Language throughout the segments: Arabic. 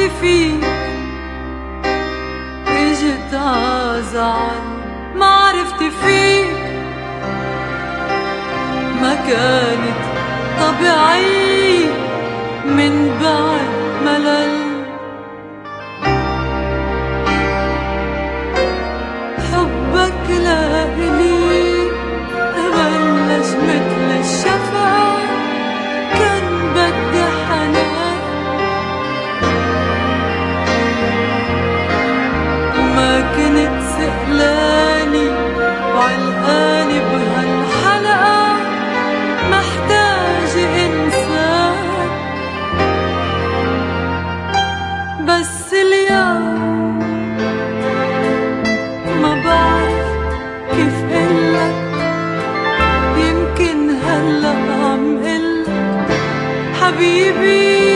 فيك اجت عزعل معرفتي فيك ما كانت طبيعية من بعد ملل. حبك لإلي بلش مثل الشفا كان بدي حنان وما كنت سألاني وعلقاني بهالحلقة محتاجة إنسان. بس اليوم ما بعرف كيف قلك يمكن هلأ عم قلك حبيبي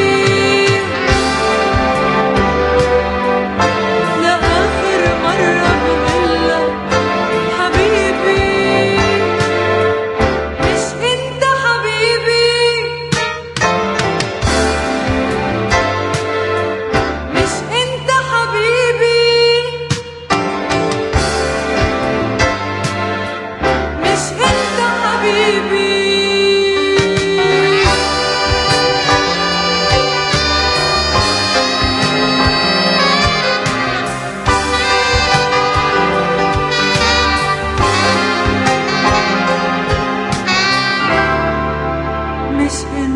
لآخر مرة بقلك حبيبي مش انت حبيبي مش انت حبيبي مش انت حبيبي. مش